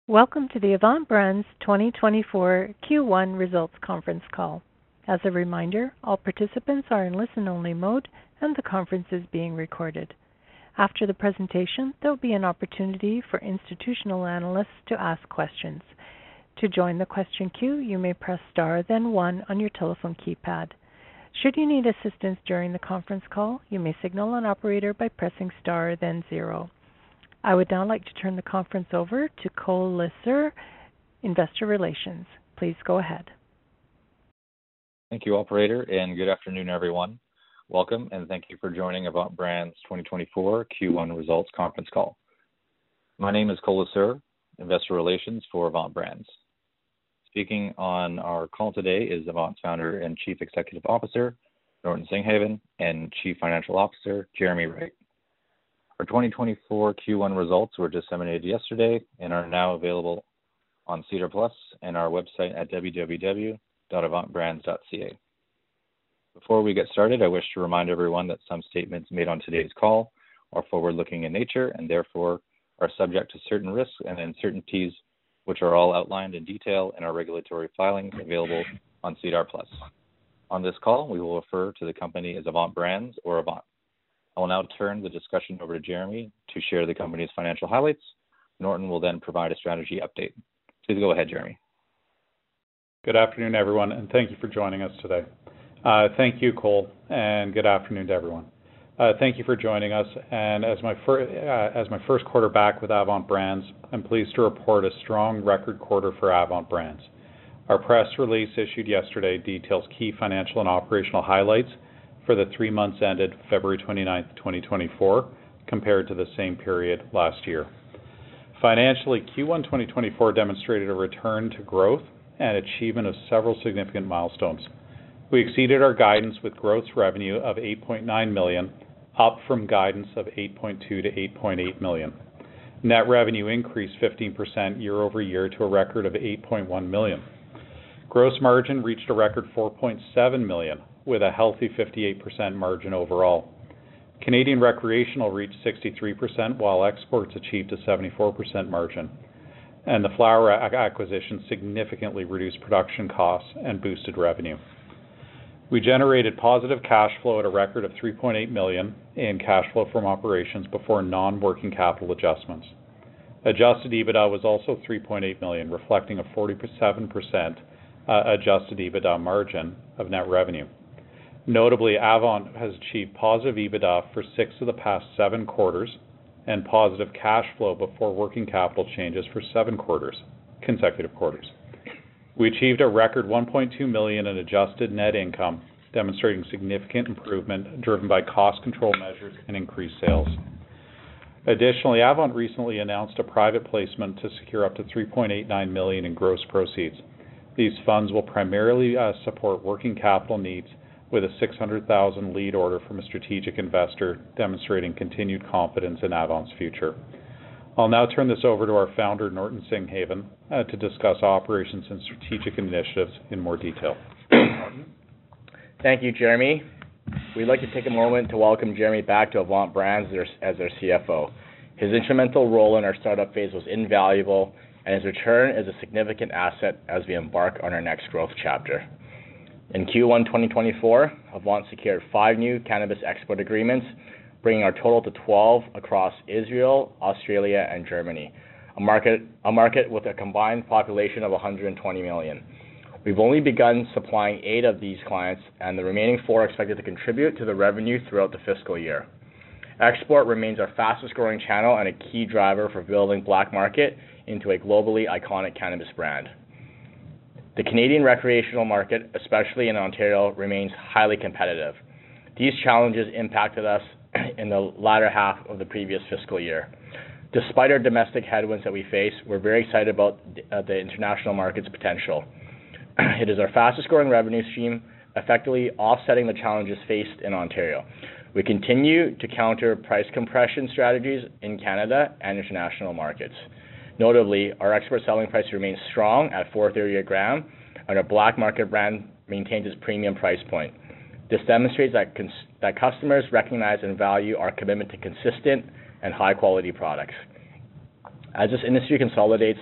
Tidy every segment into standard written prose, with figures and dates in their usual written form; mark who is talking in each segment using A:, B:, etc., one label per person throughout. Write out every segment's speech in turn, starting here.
A: Welcome to the Avant Brands 2024 Q1 Results Conference Call. As a reminder, all participants are in listen-only mode and the conference is being recorded. After the presentation, there will be an opportunity for institutional analysts to ask questions. To join the question queue, you may press star then one on your telephone keypad. Should you need assistance during the conference call, you may signal an operator by pressing star then zero. I would now like to turn the conference over to Cole Lesser, Investor Relations. Please go ahead.
B: Thank you, operator, and good afternoon, everyone. Welcome, and thank you for joining Avant Brands 2024 Q1 Results Conference Call. My name is Cole Lesser, Investor Relations for Avant Brands. Speaking on our call today is Avant's founder and Chief Executive Officer, Norton Singhavon, and Chief Financial Officer, Jeremy Wright. Our 2024 Q1 results were disseminated yesterday and are now available on SEDAR+ and our website at www.avantbrands.ca. Before we get started, I wish to remind everyone that some statements made on today's call are forward-looking in nature and therefore are subject to certain risks and uncertainties, which are all outlined in detail in our regulatory filings available on SEDAR+. On this call, we will refer to the company as Avant Brands or Avant. I will now turn the discussion over to Jeremy to share the company's financial highlights. Norton will then provide a strategy update. Please go ahead, Jeremy.
C: Good afternoon, everyone, and thank you for joining us today. Thank you, Cole, and good afternoon to everyone. Thank you for joining us, and as my first quarter back with Avant Brands, I'm pleased to report a strong record quarter for Avant Brands. Our press release issued yesterday details key financial and operational highlights for the 3 months ended February 29, 2024, compared to the same period last year. Financially, Q1 2024 demonstrated a return to growth and achievement of several significant milestones. We exceeded our guidance with gross revenue of $8.9 million, up from guidance of $8.2 to $8.8 million. Net revenue increased 15% year over year to a record of $8.1 million. Gross margin reached a record $4.7 million, with a healthy 58% margin overall. Canadian recreational reached 63%, while exports achieved a 74% margin. And the flower acquisition significantly reduced production costs and boosted revenue. We generated positive cash flow at a record of $3.8 million in cash flow from operations before non-working capital adjustments. Adjusted EBITDA was also $3.8 million, reflecting a 47% adjusted EBITDA margin of net revenue. Notably, Avant has achieved positive EBITDA for 6 of the past 7 quarters and positive cash flow before working capital changes for 7 consecutive quarters. We achieved a record $1.2 million in adjusted net income, demonstrating significant improvement driven by cost control measures and increased sales. Additionally, Avant recently announced a private placement to secure up to $3.89 million in gross proceeds. These funds will primarily support working capital needs, with a $600,000 lead order from a strategic investor, demonstrating continued confidence in Avant's future. I'll now turn this over to our founder, Norton Singhavon, to discuss operations and strategic initiatives in more detail.
D: Thank you, Jeremy. We'd like to take a moment to welcome Jeremy back to Avant Brands as our CFO. His instrumental role in our startup phase was invaluable, and his return is a significant asset as we embark on our next growth chapter. In Q1 2024, Avant secured 5 new cannabis export agreements, bringing our total to 12 across Israel, Australia, and Germany, a market with a combined population of 120 million. We've only begun supplying 8 of these clients, and the remaining 4 are expected to contribute to the revenue throughout the fiscal year. Export remains our fastest growing channel and a key driver for building Black Market into a globally iconic cannabis brand. The Canadian recreational market, especially in Ontario, remains highly competitive. These challenges impacted us in the latter half of the previous fiscal year. Despite our domestic headwinds that we face, we're very excited about the international market's potential. It is our fastest growing revenue stream, effectively offsetting the challenges faced in Ontario. We continue to counter price compression strategies in Canada and international markets. Notably, our export selling price remains strong at $4.30 a gram, and our Black Market brand maintains its premium price point. This demonstrates that customers recognize and value our commitment to consistent and high-quality products. As this industry consolidates,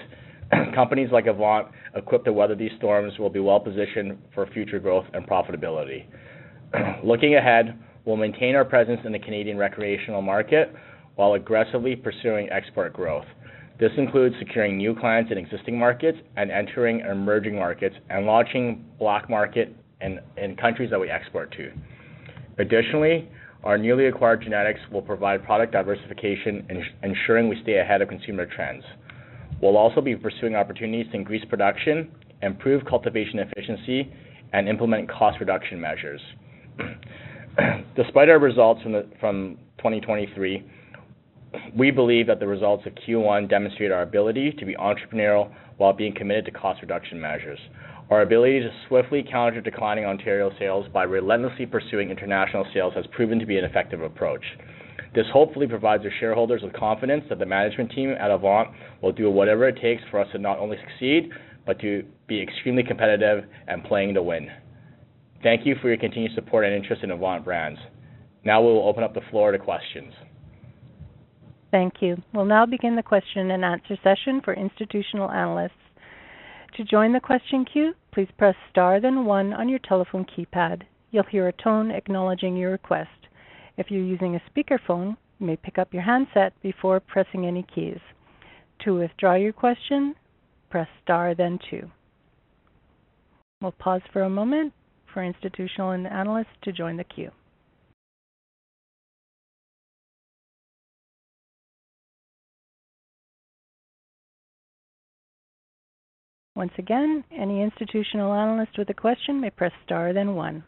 D: Companies like Avant, equipped to weather these storms, will be well positioned for future growth and profitability. Looking ahead, we'll maintain our presence in the Canadian recreational market while aggressively pursuing export growth. This includes securing new clients in existing markets and entering emerging markets and launching black market in countries that we export to. Additionally, our newly acquired genetics will provide product diversification, ensuring we stay ahead of consumer trends. We'll also be pursuing opportunities to increase production, improve cultivation efficiency, and implement cost reduction measures. Despite our results from 2023, we believe that the results of Q1 demonstrate our ability to be entrepreneurial while being committed to cost reduction measures. Our ability to swiftly counter declining Ontario sales by relentlessly pursuing international sales has proven to be an effective approach. This hopefully provides our shareholders with confidence that the management team at Avant will do whatever it takes for us to not only succeed, but to be extremely competitive and playing to win. Thank you for your continued support and interest in Avant Brands. Now we will open up the floor to questions.
A: Thank you. We'll now begin the question and answer session for institutional analysts. To join the question queue, please press star then 1 on your telephone keypad. You'll hear a tone acknowledging your request. If you're using a speakerphone, you may pick up your handset before pressing any keys. To withdraw your question, press star then 2. We'll pause for a moment for institutional and analysts to join the queue. Once again, any institutional analyst with a question may press star then 1.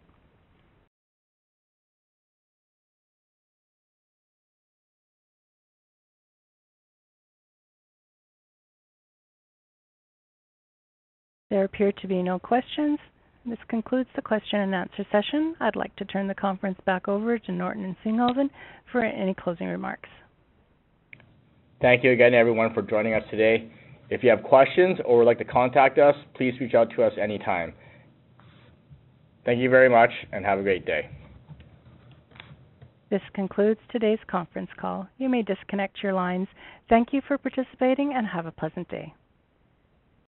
A: There appear to be no questions. This concludes the question and answer session. I'd like to turn the conference back over to Norton and Singhalven for any closing remarks.
D: Thank you again, everyone, for joining us today. If you have questions or would like to contact us, please reach out to us anytime. Thank you very much and have a great day.
A: This concludes today's conference call. You may disconnect your lines. Thank you for participating and have a pleasant day.